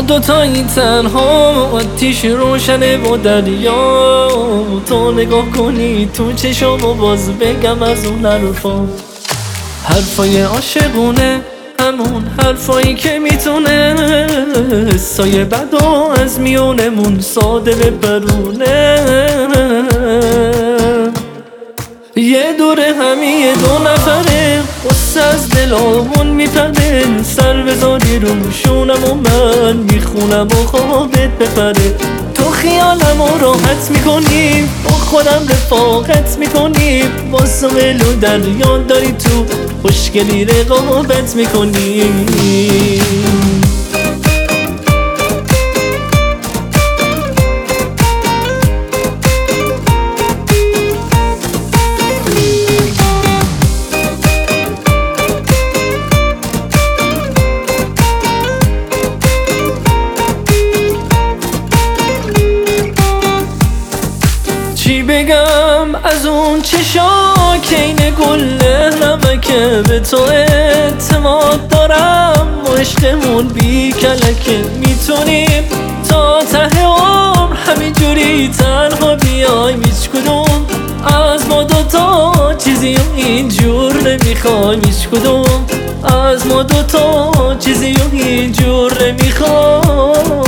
دوتایی تنها، آتیش روشنه و دریا. تو نگاه کنی تو چشم و باز بگم از اون حرفا. حرفای عاشقونه، همون حرفایی که میتونه سایه بدو از میونمون ساده بپرونه. یه دوره همین یه دو نفره، قصه از دلامون میپره. سر بذاری رو شونم و من میخونم و خوابت بپره. تو خیالم رو راحت میکنی، با خودم رفاقت میکنی. با ساحل و دریا داری تو خوشگلی رقابت میکنی. چی بگم از اون چشا که این گل نمکه. به تو اعتماد دارم و عشقمون بی کلکه. میتونیم تا ته عمر همینجوری تنها بیایم. هیچ کدوم از ما دوتا چیزی اینجور نمیخوایم. هیچ کدوم از ما دوتا چیزی اینجور نمیخوایم.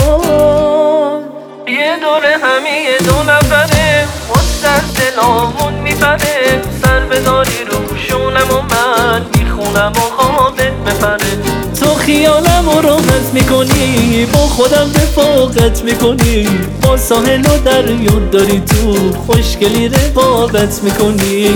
یه دوره همین یه دو نفره، از دلامون میپره. سر بذاری رو شونم و من میخونم و خوابت بپره. تو خیالم رو راحت میکنی، با خودم رفاقت میکنی. با ساحل و دریا داری تو خوشگلی رقابت میکنی.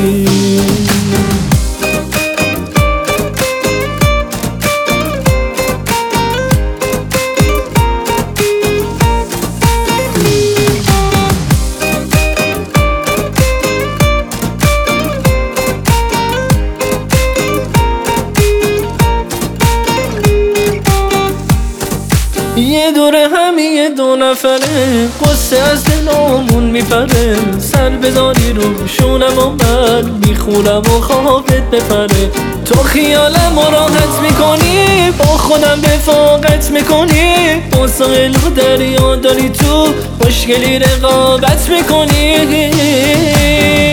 یه دوره همین یه دو نفره، قصه از دلامون میپره. سر بذاری رو شونم و من میخونم و خوابت بپره. تو خیالم رو راحت میکنی، با خودم رفاقت میکنی. با ساحل و دریا داری تو خوشگلی رقابت میکنی.